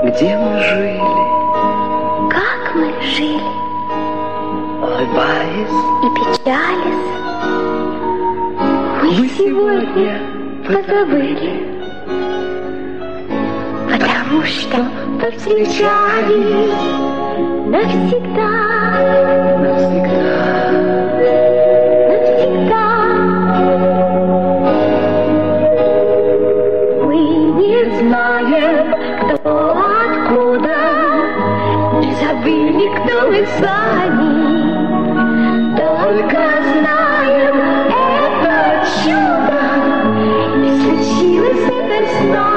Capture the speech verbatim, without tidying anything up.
где мы жили, как мы жили, улыбаясь и печались. мы сегодня позабыли, Потому что повстречались навсегда, навсегда. навсегда. Мы не знаем, кто откуда, не забыли, кто мы сами. Только знаем, это чудо, и случилось это с нами.